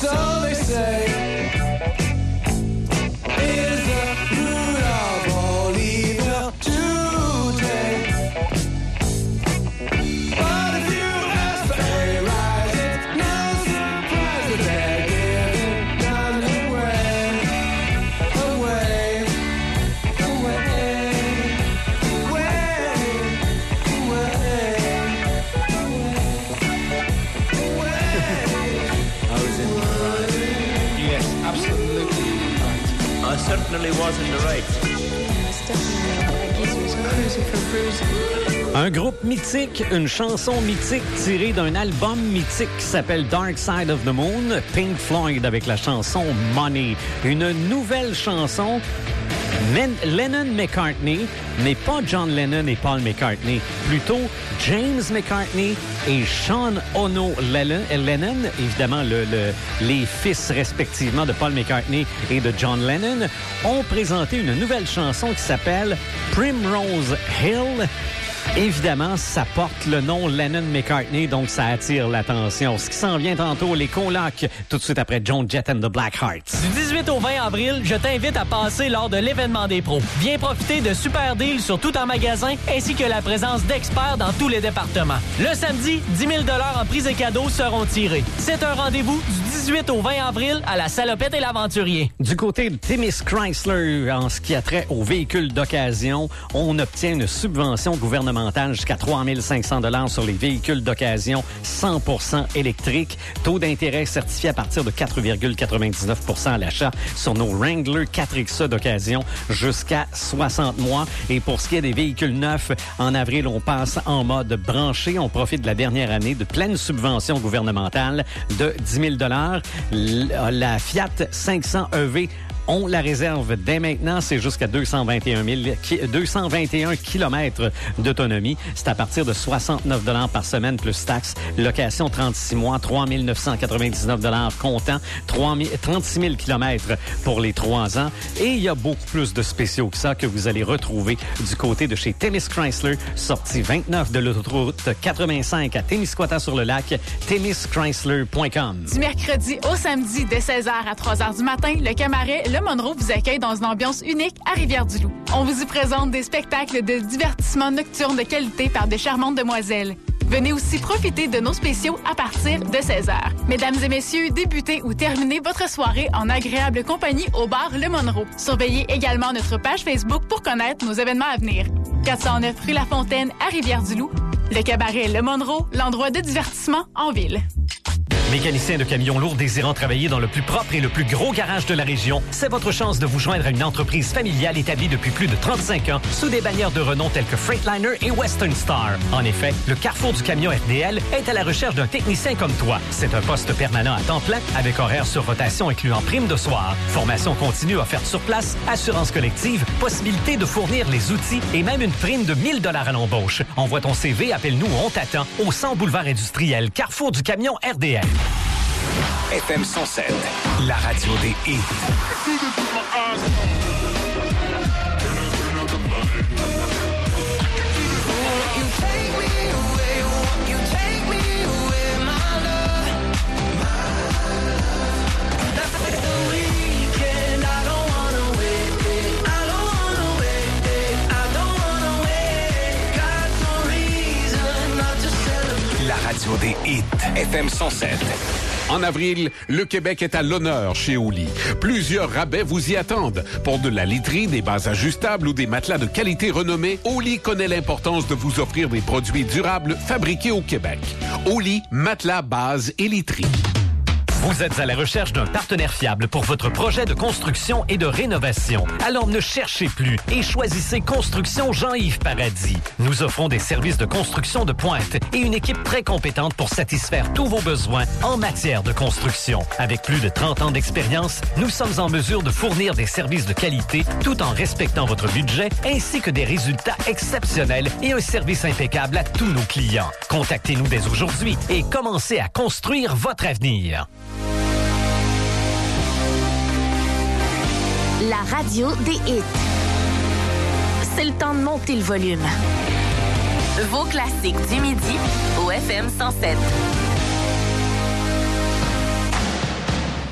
So they say, is the root of all evil today. But if you ask for a rise, it's no surprise that they're giving none away, away, Yes, absolutely right. I certainly was in the right. Un groupe mythique, une chanson mythique tirée d'un album mythique qui s'appelle Dark Side of the Moon, Pink Floyd avec la chanson Money. Une nouvelle chanson, Lennon-McCartney, mais pas John Lennon et Paul McCartney, plutôt James McCartney et Sean Ono Lennon, évidemment les fils respectivement de Paul McCartney et de John Lennon, ont présenté une nouvelle chanson qui s'appelle Primrose Hill. Évidemment, ça porte le nom Lennon-McCartney, donc ça attire l'attention. Ce qui s'en vient tantôt, les colocs, tout de suite après Joan Jett and the Blackhearts. Du 18 au 20 avril, je t'invite à passer lors de l'événement des pros. Viens profiter de super deals sur tout en magasin, ainsi que la présence d'experts dans tous les départements. Le samedi, 10 000 $ en prix et cadeaux seront tirés. C'est un rendez-vous du 18 au 20 avril à la Salopette et l'Aventurier. Du côté de Timmins Chrysler, en ce qui a trait aux véhicules d'occasion, on obtient une subvention gouvernementale jusqu'à 3 500 $ sur les véhicules d'occasion 100% électriques. Taux d'intérêt certifié à partir de 4,99 % à l'achat sur nos Wrangler 4XE d'occasion jusqu'à 60 mois. Et pour ce qui est des véhicules neufs, en avril, on passe en mode branché. On profite de la dernière année de pleine subvention gouvernementale de 10 000 $. La Fiat 500 EV, on la réserve dès maintenant. C'est jusqu'à 221 km d'autonomie. C'est à partir de 69 $ par semaine plus taxes. Location 36 mois, 3 999 $ comptant, 36 000 km pour les 3 ans. Et il y a beaucoup plus de spéciaux que ça que vous allez retrouver du côté de chez Timmins Chrysler, sortie 29 de l'autoroute 85 à Témiscouata-sur-le-Lac, TimmisChrysler.com. Du mercredi au samedi, dès 16h à 3h du matin, le cabaret Le Monroe vous accueille dans une ambiance unique à Rivière-du-Loup. On vous y présente des spectacles de divertissement nocturne de qualité par de charmantes demoiselles. Venez aussi profiter de nos spéciaux à partir de 16h. Mesdames et messieurs, débutez ou terminez votre soirée en agréable compagnie au bar Le Monroe. Surveillez également notre page Facebook pour connaître nos événements à venir. 409 rue La Fontaine à Rivière-du-Loup. Le cabaret Le Monroe, l'endroit de divertissement en ville. Mécanicien de camions lourds désirant travailler dans le plus propre et le plus gros garage de la région, c'est votre chance de vous joindre à une entreprise familiale établie depuis plus de 35 ans sous des bannières de renom telles que Freightliner et Western Star. En effet, le Carrefour du camion RDL est à la recherche d'un technicien comme toi. C'est un poste permanent à temps plein avec horaire sur rotation incluant prime de soir, formation continue offerte sur place, assurance collective, possibilité de fournir les outils et même une prime de 1 000 $ à l'embauche. Envoie ton CV, appelle-nous, on t'attend au 100 boulevard industriel, Carrefour du camion RDL. FM 107, la radio des hits. La radio des hits. FM 107. En avril, le Québec est à l'honneur chez Oli. Plusieurs rabais vous y attendent. Pour de la literie, des bases ajustables ou des matelas de qualité renommée, Oli connaît l'importance de vous offrir des produits durables fabriqués au Québec. Oli, matelas, bases et literie. Vous êtes à la recherche d'un partenaire fiable pour votre projet de construction et de rénovation. Alors ne cherchez plus et choisissez Construction Jean-Yves Paradis. Nous offrons des services de construction de pointe et une équipe très compétente pour satisfaire tous vos besoins en matière de construction. Avec plus de 30 ans d'expérience, nous sommes en mesure de fournir des services de qualité tout en respectant votre budget ainsi que des résultats exceptionnels et un service impeccable à tous nos clients. Contactez-nous dès aujourd'hui et commencez à construire votre avenir. La radio des hits. C'est le temps de monter le volume. Vos classiques du midi au FM 107.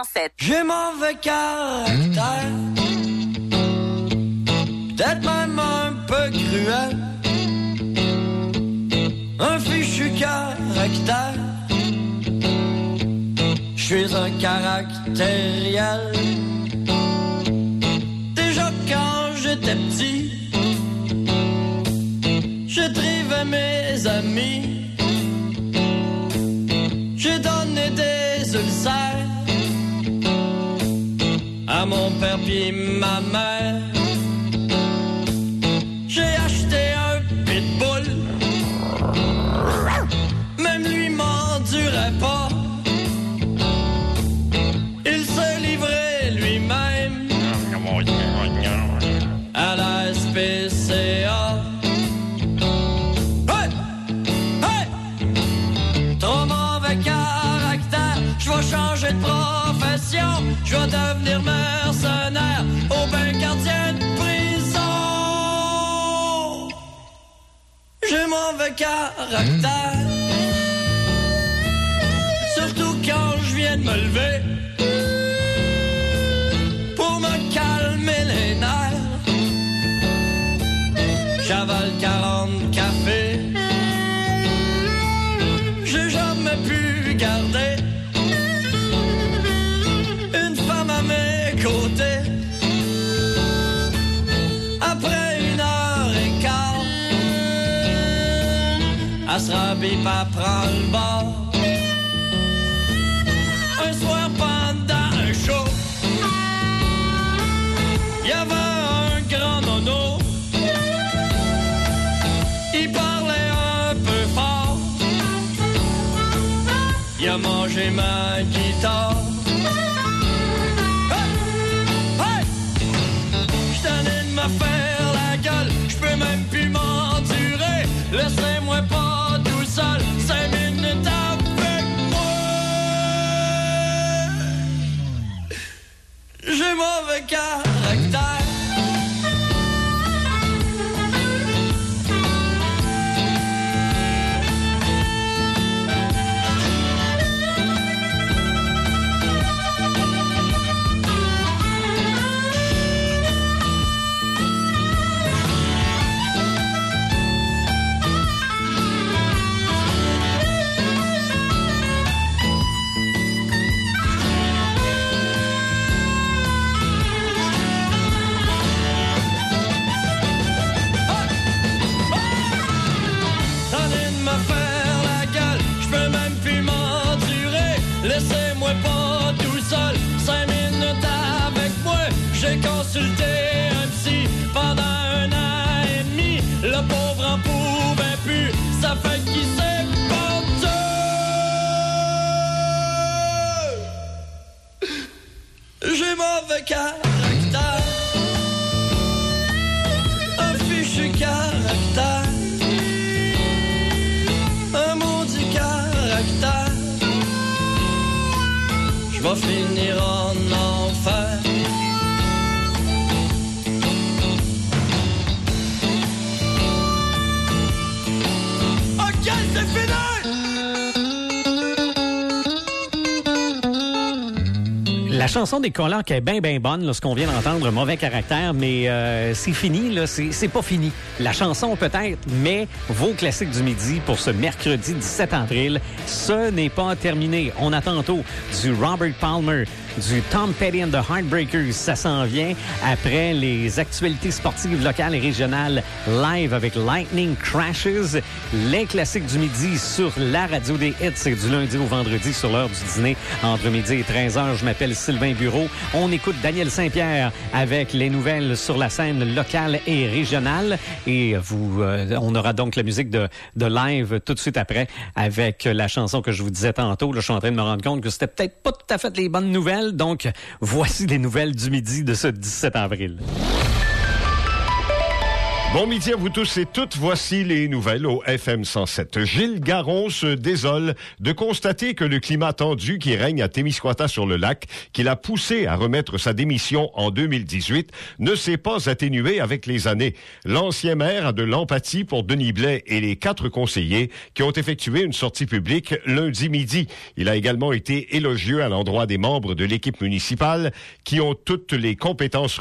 107. J'ai mauvais caractère, peut-être même un peu cruel, un fichu caractère. Je suis un caractériel. Déjà quand j'étais petit, je trivais mes amis. J'ai donné des ulcères à mon père pis ma mère. J'ai acheté un pitbull, même lui m'endurait pas. Il se livrait lui-même à la SPCA. Hey! Hey! Trop mauvais caractère, je vais changer de profession. Je vais devenir mercenaire au bain gardien de prison. J'ai mauvais caractère, surtout quand je viens de me lever. Pour me calmer les nerfs, j'avale 40 cafés. J'ai jamais pu garder une femme à mes côtés. Après 1h15, elle se rhabille pas prendre le bord. Un soir pendant un show, il y avait un grand nono. Il parlait un peu fort. Il a mangé ma guitare. Hey! Hey! J'suis tanné de me faire la gueule, j'peux même plus m'endurer. Laissez-moi pas tout seul 5 minutes avec moi. J'ai mauvais caractère. Laissez-moi pas tout seul 5 minutes avec moi. J'ai consulté un psy pendant 1 an et demi. Le pauvre en pouvait plus, ça fait qu'il s'est pendu. J'ai mauvais caractère, un fichu caractère, un maudit caractère. Je vais finir en enfer. Ok, c'est fini! La chanson des Colocs est bien bonne, là, ce qu'on vient d'entendre, mauvais caractère, mais c'est fini, là, c'est pas fini. La chanson peut-être, mais vos classiques du midi pour ce mercredi 17 avril, ce n'est pas terminé. On a tantôt du Robert Palmer, du Tom Petty and the Heartbreakers, ça s'en vient après les actualités sportives locales et régionales live avec Lightning Crashes, les classiques du midi sur la radio des hits, c'est du lundi au vendredi sur l'heure du dîner entre midi et 13h. Je m'appelle Sylvain Bureau. On écoute Daniel Saint-Pierre avec les nouvelles sur la scène locale et régionale et on aura donc la musique de live tout de suite après avec la chanson que je vous disais tantôt. Là, je suis en train de me rendre compte que c'était peut-être pas tout à fait les bonnes nouvelles. Donc, voici les nouvelles du midi de ce 17 avril. Bon midi à vous tous et toutes. Voici les nouvelles au FM 107. Gilles Garon se désole de constater que le climat tendu qui règne à Témiscouata-sur-le-Lac, qui l'a poussé à remettre sa démission en 2018, ne s'est pas atténué avec les années. L'ancien maire a de l'empathie pour Denis Blais et les 4 conseillers qui ont effectué une sortie publique lundi midi. Il a également été élogieux à l'endroit des membres de l'équipe municipale qui ont toutes les compétences